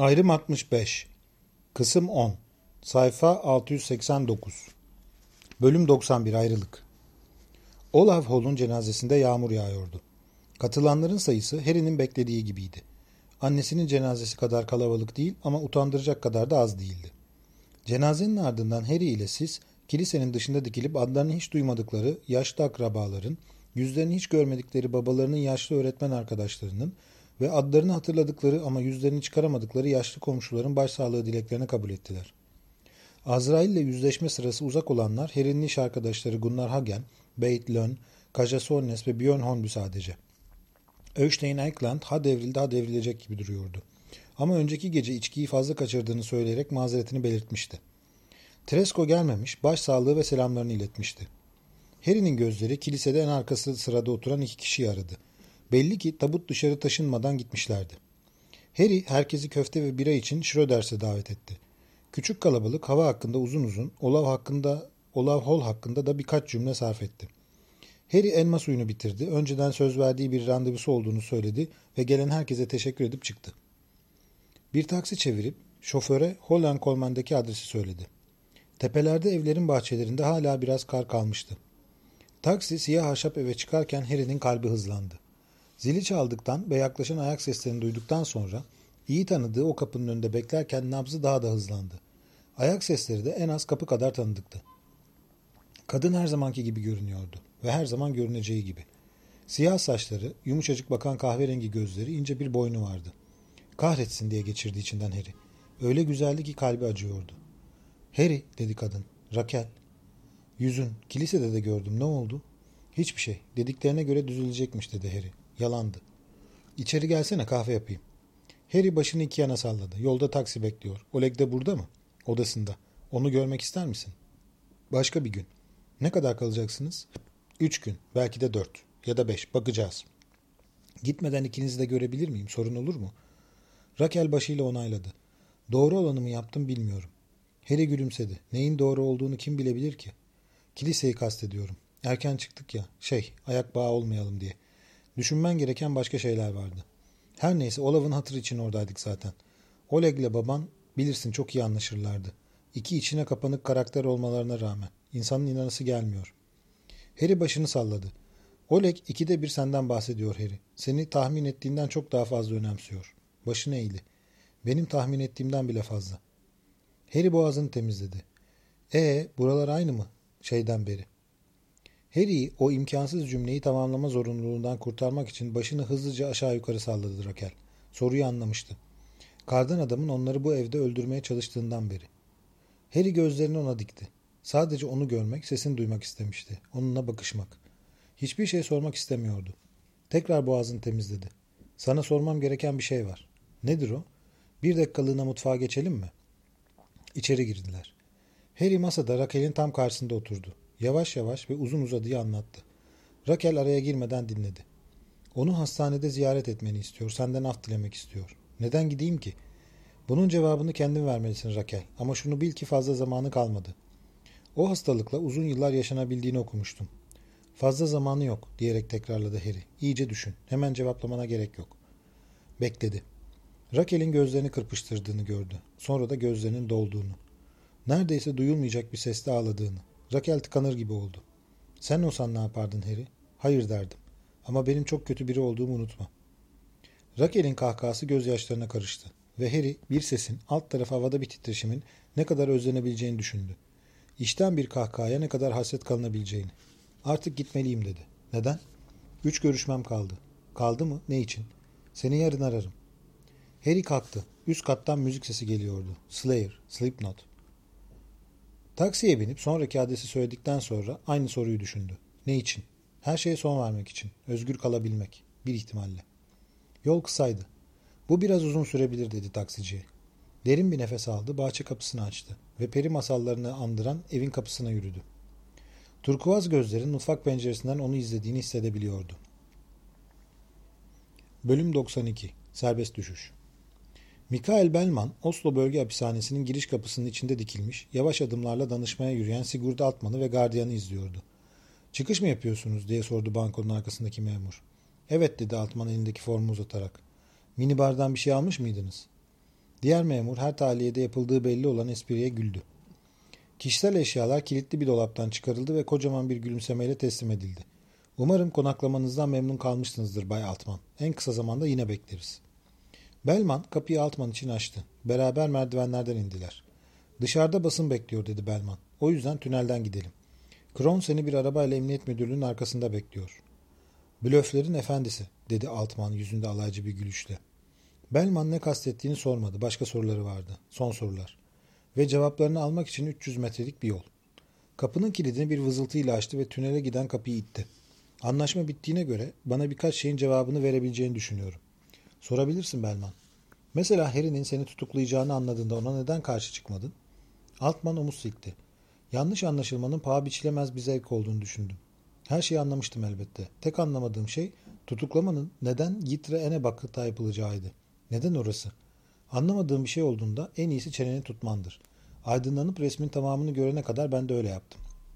Ayrım 65. Kısım 10. Sayfa 689. Bölüm 91 ayrılık. Olaf Hall'un cenazesinde yağmur yağıyordu. Katılanların sayısı Harry'nin beklediği gibiydi. Annesinin cenazesi kadar kalabalık değil ama utandıracak kadar da az değildi. Cenazenin ardından Harry ile siz kilisenin dışında dikilip adlarını hiç duymadıkları yaşlı akrabaların, yüzlerini hiç görmedikleri babalarının yaşlı öğretmen arkadaşlarının ve adlarını hatırladıkları ama yüzlerini çıkaramadıkları yaşlı komşuların başsağlığı dileklerini kabul ettiler. Azrail ile yüzleşme sırası uzak olanlar Harry'nin iş arkadaşları Gunnar Hagen, Beit Lön, Kaja Solnes ve Björn Hornby sadece. Øystein Ekland ha devrildi ha devrilecek gibi duruyordu. Ama önceki gece içkiyi fazla kaçırdığını söyleyerek mazeretini belirtmişti. Tresko gelmemiş, başsağlığı ve selamlarını iletmişti. Harry'nin gözleri kilisede en arkası sırada oturan iki kişiyi aradı. Belli ki tabut dışarı taşınmadan gitmişlerdi. Harry herkesi köfte ve bira için Schröders'e davet etti. Küçük kalabalık hava hakkında uzun uzun, Olaf Hall hakkında da birkaç cümle sarf etti. Harry elma suyunu bitirdi, önceden söz verdiği bir randevusu olduğunu söyledi ve gelen herkese teşekkür edip çıktı. Bir taksi çevirip şoföre Hollandkolmen'deki adresi söyledi. Tepelerde evlerin bahçelerinde hala biraz kar kalmıştı. Taksi siyah ahşap eve çıkarken Harry'nin kalbi hızlandı. Zili çaldıktan ve yaklaşan ayak seslerini duyduktan sonra iyi tanıdığı o kapının önünde beklerken nabzı daha da hızlandı. Ayak sesleri de en az kapı kadar tanıdıktı. Kadın her zamanki gibi görünüyordu ve her zaman görüneceği gibi. Siyah saçları, yumuşacık bakan kahverengi gözleri, ince bir boynu vardı. Kahretsin diye geçirdi içinden Harry. Öyle güzeldi ki kalbi acıyordu. Harry, dedi kadın. Raquel. Yüzün, kilisede de gördüm, ne oldu? Hiçbir şey, dediklerine göre düzülecekmiş, dedi Harry. Yalandı. İçeri gelsene, kahve yapayım. Harry başını iki yana salladı. Yolda taksi bekliyor. Oleg de burada mı? Odasında. Onu görmek ister misin? Başka bir gün. Ne kadar kalacaksınız? 3 gün, belki de 4 ya da 5. Bakacağız. Gitmeden ikinizi de görebilir miyim? Sorun olur mu? Raquel başıyla onayladı. Doğru olanı mı yaptım bilmiyorum. Harry gülümsedi. Neyin doğru olduğunu kim bilebilir ki? Kiliseyi kastediyorum. Erken çıktık ya. Ayak bağı olmayalım diye. Düşünmen gereken başka şeyler vardı. Her neyse Olaf'ın hatırı için oradaydık zaten. Oleg'le baban bilirsin çok iyi anlaşırlardı. İki içine kapanık karakter olmalarına rağmen. İnsanın inanası gelmiyor. Harry başını salladı. Oleg ikide bir senden bahsediyor Harry. Seni tahmin ettiğinden çok daha fazla önemsiyor. Başını eğdi. Benim tahmin ettiğimden bile fazla. Harry boğazını temizledi. Buralar aynı mı? Şeyden beri. Harry'i o imkansız cümleyi tamamlama zorunluluğundan kurtarmak için başını hızlıca aşağı yukarı salladı Raquel. Soruyu anlamıştı. Kardan adamın onları bu evde öldürmeye çalıştığından beri. Harry gözlerini ona dikti. Sadece onu görmek, sesini duymak istemişti. Onunla bakışmak. Hiçbir şey sormak istemiyordu. Tekrar boğazını temizledi. Sana sormam gereken bir şey var. Nedir o? 1 dakikalığına mutfağa geçelim mi? İçeri girdiler. Harry masada Raquel'in tam karşısında oturdu. Yavaş yavaş ve uzun uzadıya anlattı. Raquel araya girmeden dinledi. Onu hastanede ziyaret etmeni istiyor, senden af dilemek istiyor. Neden gideyim ki? Bunun cevabını kendin vermelisin Raquel. Ama şunu bil ki fazla zamanı kalmadı. O hastalıkla uzun yıllar yaşanabildiğini okumuştum. Fazla zamanı yok diyerek tekrarladı Harry. İyice düşün. Hemen cevaplamana gerek yok. Bekledi. Raquel'in gözlerini kırpıştırdığını gördü. Sonra da gözlerinin dolduğunu. Neredeyse duyulmayacak bir sesle ağladığını. Raquel tıkanır gibi oldu. Sen olsan ne yapardın Harry? Hayır derdim. Ama benim çok kötü biri olduğumu unutma. Raquel'in kahkahası gözyaşlarına karıştı. Ve Harry bir sesin alt tarafı havada bir titreşimin ne kadar özlenebileceğini düşündü. İçten bir kahkahaya ne kadar hasret kalınabileceğini. Artık gitmeliyim dedi. Neden? 3 görüşmem kaldı. Kaldı mı? Ne için? Seni yarın ararım. Harry kalktı. Üst kattan müzik sesi geliyordu. Slayer, Slipknot. Taksiye binip sonraki adresi söyledikten sonra aynı soruyu düşündü. Ne için? Her şeye son vermek için. Özgür kalabilmek. Bir ihtimalle. Yol kısaydı. Bu biraz uzun sürebilir dedi taksiciye. Derin bir nefes aldı, bahçe kapısını açtı ve peri masallarını andıran evin kapısına yürüdü. Turkuaz gözlerin mutfak penceresinden onu izlediğini hissedebiliyordu. Bölüm 92. Serbest düşüş. Mikael Bellman, Oslo Bölge Hapishanesi'nin giriş kapısının içinde dikilmiş, yavaş adımlarla danışmaya yürüyen Sigurd Altman'ı ve gardiyanı izliyordu. "Çıkış mı yapıyorsunuz?" diye sordu bankonun arkasındaki memur. "Evet," dedi Altman elindeki formu uzatarak. "Minibardan bir şey almış mıydınız?" Diğer memur her tahliyede yapıldığı belli olan espriye güldü. Kişisel eşyalar kilitli bir dolaptan çıkarıldı ve kocaman bir gülümsemeyle teslim edildi. Umarım konaklamanızdan memnun kalmışsınızdır Bay Altman. En kısa zamanda yine bekleriz. Bellman kapıyı Altman için açtı. Beraber merdivenlerden indiler. Dışarıda basın bekliyor dedi Bellman. O yüzden tünelden gidelim. Kron seni bir arabayla emniyet müdürlüğünün arkasında bekliyor. Blöflerin efendisi dedi Altman yüzünde alaycı bir gülüşle. Bellman ne kastettiğini sormadı. Başka soruları vardı. Son sorular. Ve cevaplarını almak için 300 metrelik bir yol. Kapının kilidini bir vızıltıyla açtı ve tünele giden kapıyı itti. Anlaşma bittiğine göre bana birkaç şeyin cevabını verebileceğini düşünüyorum. Sorabilirsin Bellman. Mesela Harry'nin seni tutuklayacağını anladığında ona neden karşı çıkmadın? Altman omuz silkti. Yanlış anlaşılmanın paha biçilemez bir zevk olduğunu düşündüm. Her şeyi anlamıştım elbette. Tek anlamadığım şey tutuklamanın neden Yitre Enebakı'ta yapılacağıydı. Neden orası? Anlamadığım bir şey olduğunda en iyisi çeneni tutmandır. Aydınlanıp resmin tamamını görene kadar ben de öyle yaptım.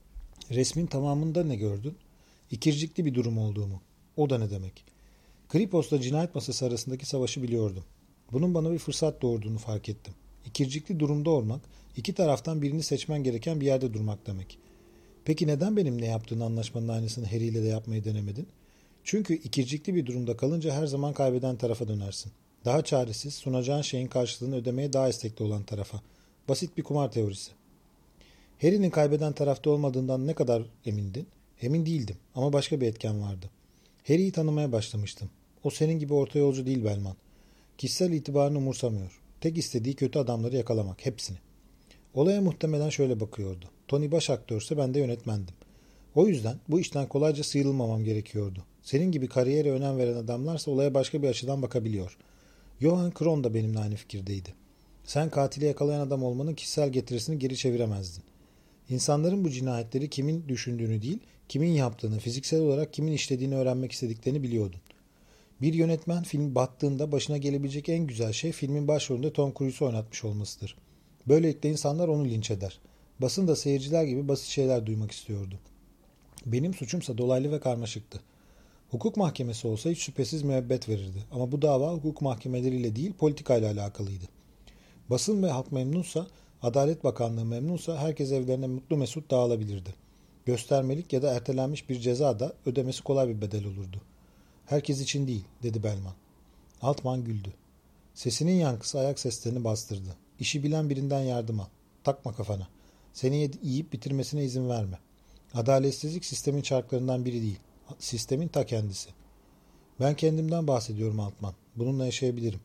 Resmin tamamında ne gördün? İkircikli bir durum olduğumu. O da ne demek? Kripos'la cinayet masası arasındaki savaşı biliyordum. Bunun bana bir fırsat doğurduğunu fark ettim. İkircikli durumda olmak, iki taraftan birini seçmen gereken bir yerde durmak demek. Peki neden benim ne yaptığını anlaşmanın aynısını Harry ile de yapmayı denemedin? Çünkü ikircikli bir durumda kalınca her zaman kaybeden tarafa dönersin. Daha çaresiz, sunacağın şeyin karşılığını ödemeye daha istekli olan tarafa. Basit bir kumar teorisi. Harry'nin kaybeden tarafta olmadığından ne kadar emindin? Emin değildim ama başka bir etken vardı. Harry'yi tanımaya başlamıştım. O senin gibi orta yolcu değil Bellman. Kişisel itibarını umursamıyor. Tek istediği kötü adamları yakalamak, hepsini. Olaya muhtemelen şöyle bakıyordu. Tony baş aktörse ben de yönetmendim. O yüzden bu işten kolayca sıyrılmamam gerekiyordu. Senin gibi kariyere önem veren adamlarsa olaya başka bir açıdan bakabiliyor. Johan Kron da benimle aynı fikirdeydi. Sen katili yakalayan adam olmanın kişisel getirisini geri çeviremezdin. İnsanların bu cinayetleri kimin düşündüğünü değil, kimin yaptığını, fiziksel olarak kimin işlediğini öğrenmek istediklerini biliyordun. Bir yönetmen film battığında başına gelebilecek en güzel şey filmin başrolünde Tom Cruise'u oynatmış olmasıdır. Böylelikle insanlar onu linç eder. Basın da seyirciler gibi basit şeyler duymak istiyordu. Benim suçumsa dolaylı ve karmaşıktı. Hukuk mahkemesi olsa hiç şüphesiz müebbet verirdi. Ama bu dava hukuk mahkemeleriyle değil politikayla alakalıydı. Basın ve halk memnunsa, Adalet Bakanlığı memnunsa herkes evlerine mutlu mesut dağılabilirdi. Göstermelik ya da ertelenmiş bir ceza da ödemesi kolay bir bedel olurdu. Herkes için değil, dedi Bellman. Altman güldü. Sesinin yankısı ayak seslerini bastırdı. İşi bilen birinden yardım al. Takma kafana. Seni yiyip bitirmesine izin verme. Adaletsizlik sistemin çarklarından biri değil. Sistemin ta kendisi. Ben kendimden bahsediyorum Altman. Bununla yaşayabilirim.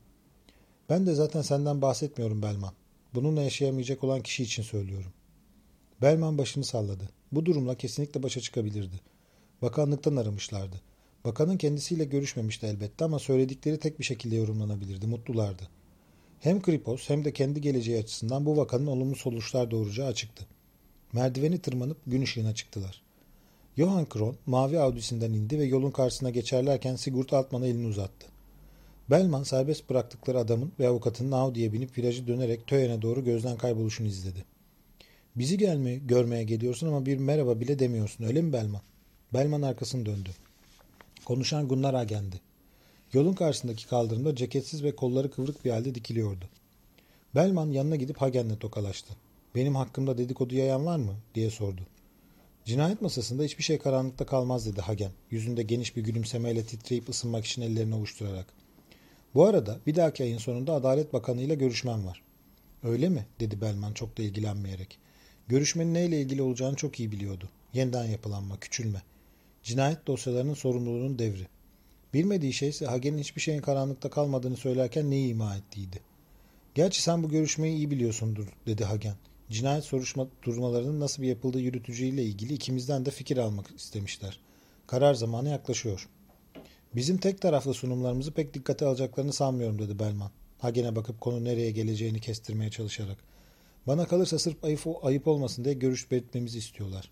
Ben de zaten senden bahsetmiyorum Bellman. Bununla yaşayamayacak olan kişi için söylüyorum. Bellman başını salladı. Bu durumla kesinlikle başa çıkabilirdi. Bakanlıktan aramışlardı. Bakanın kendisiyle görüşmemişti elbette ama söyledikleri tek bir şekilde yorumlanabilirdi. Mutlulardı. Hem Kripos hem de kendi geleceği açısından bu vakanın olumlu sonuçlar doğuracağı açıktı. Merdiveni tırmanıp gün ışığına çıktılar. Johan Kron mavi Audi'sinden indi ve yolun karşısına geçerlerken Sigurd Altman'a elini uzattı. Bellman serbest bıraktıkları adamın ve avukatının Audi'ye binip virajı dönerek Töyen'e doğru gözden kayboluşunu izledi. Bizi görmeye geliyorsun ama bir merhaba bile demiyorsun öyle mi Bellman? Bellman arkasını döndü. Konuşan Gunnar Hagen'di. Yolun karşısındaki kaldırımda ceketsiz ve kolları kıvrık bir halde dikiliyordu. Bellman yanına gidip Hagen'le tokalaştı. Benim hakkımda dedikodu yayan var mı? Diye sordu. Cinayet masasında hiçbir şey karanlıkta kalmaz dedi Hagen. Yüzünde geniş bir gülümsemeyle titreyip ısınmak için ellerini ovuşturarak. Bu arada bir dahaki ayın sonunda Adalet Bakanı ile görüşmem var. Öyle mi? Dedi Bellman çok da ilgilenmeyerek. Görüşmenin neyle ilgili olacağını çok iyi biliyordu. Yeniden yapılanma, küçülme. Cinayet dosyalarının sorumluluğunun devri. Bilmediği şey ise Hagen'in hiçbir şeyin karanlıkta kalmadığını söylerken neyi ima ettiğiydi. Gerçi sen bu görüşmeyi iyi biliyorsundur, dedi Hagen. Cinayet soruşturmalarının nasıl bir yapıldığı yürütücüyle ilgili ikimizden de fikir almak istemişler. Karar zamanı yaklaşıyor. Bizim tek taraflı sunumlarımızı pek dikkate alacaklarını sanmıyorum, dedi Bellman. Hagen'e bakıp konu nereye geleceğini kestirmeye çalışarak. Bana kalırsa sırf ayıp olmasın diye görüş belirtmemizi istiyorlar.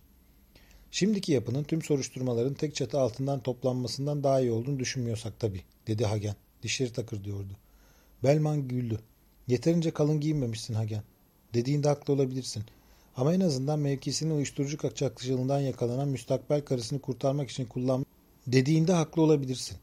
Şimdiki yapının tüm soruşturmaların tek çatı altından toplanmasından daha iyi olduğunu düşünmüyorsak tabii, dedi Hagen. Dişleri takırdıyordu. Bellman güldü. Yeterince kalın giyinmemişsin Hagen. Dediğinde haklı olabilirsin. Ama en azından mevkisinin uyuşturucu kaçakçılığından yakalanan müstakbel karısını kurtarmak için Dediğinde haklı olabilirsin.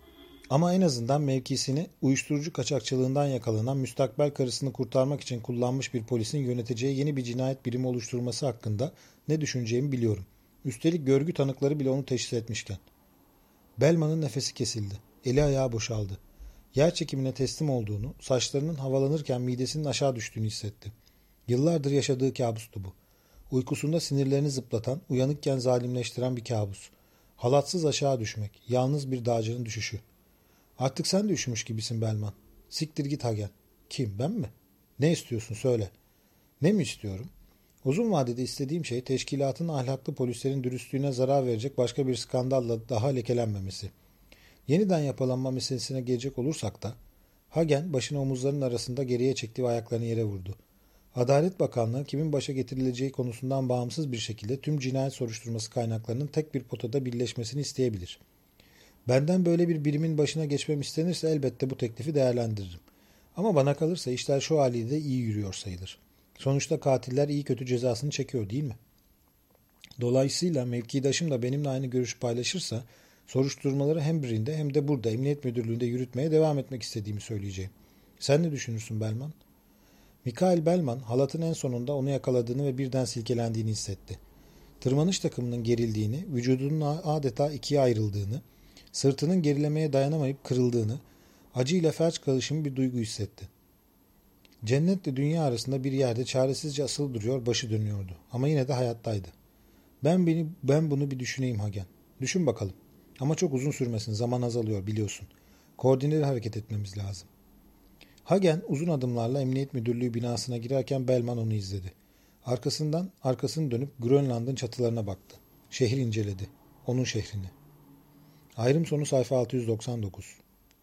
Ama en azından mevkisini uyuşturucu kaçakçılığından yakalanan müstakbel karısını kurtarmak için kullanmış bir polisin yöneteceği yeni bir cinayet birimi oluşturması hakkında ne düşüneceğimi biliyorum. Üstelik görgü tanıkları bile onu teşhis etmişken. Bellman'ın nefesi kesildi. Eli ayağı boşaldı. Yer çekimine teslim olduğunu, saçlarının havalanırken midesinin aşağı düştüğünü hissetti. Yıllardır yaşadığı kabustu bu. Uykusunda sinirlerini zıplatan, uyanıkken zalimleştiren bir kabus. Halatsız aşağı düşmek, yalnız bir dağcının düşüşü. Artık sen de üşümüş gibisin Bellman. Siktir git Hagen. Kim, ben mi? Ne istiyorsun söyle. Ne mi istiyorum? Uzun vadede istediğim şey teşkilatın ahlaklı polislerin dürüstlüğüne zarar verecek başka bir skandalla daha lekelenmemesi. Yeniden yapılanma meselesine gelecek olursak da Hagen başını omuzlarının arasında geriye çekti ve ayaklarını yere vurdu. Adalet Bakanlığı kimin başa getirileceği konusundan bağımsız bir şekilde tüm cinayet soruşturması kaynaklarının tek bir potada birleşmesini isteyebilir. Benden böyle bir birimin başına geçmem istenirse elbette bu teklifi değerlendiririm. Ama bana kalırsa işler şu haliyle iyi yürüyor sayılır. Sonuçta katiller iyi kötü cezasını çekiyor değil mi? Dolayısıyla mevkidaşım da benimle aynı görüşü paylaşırsa soruşturmaları hem birinde hem de burada Emniyet Müdürlüğü'nde yürütmeye devam etmek istediğimi söyleyeceğim. Sen ne düşünürsün Bellman? Mikael Bellman halatın en sonunda onu yakaladığını ve birden silkelendiğini hissetti. Tırmanış takımının gerildiğini, vücudunun adeta ikiye ayrıldığını, sırtının gerilemeye dayanamayıp kırıldığını, acıyla felç karışımı bir duygu hissetti. Cennetle dünya arasında bir yerde çaresizce asılı duruyor, başı dönüyordu. Ama yine de hayattaydı. Ben bunu bir düşüneyim Hagen. Düşün bakalım. Ama çok uzun sürmesin, zaman azalıyor biliyorsun. Koordineli hareket etmemiz lazım. Hagen uzun adımlarla Emniyet Müdürlüğü binasına girerken Bellman onu izledi. Arkasını dönüp Grönland'ın çatılarına baktı. Şehir inceledi. Onun şehrini. Ayrım sonu sayfa 699.